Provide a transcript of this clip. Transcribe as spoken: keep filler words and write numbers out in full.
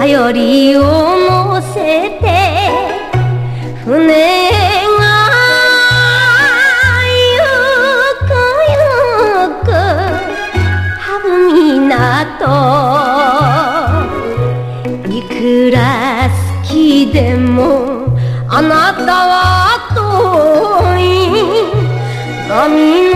頼りを乗せて船がゆくゆく羽生港いくら好きでもあなたは遠い波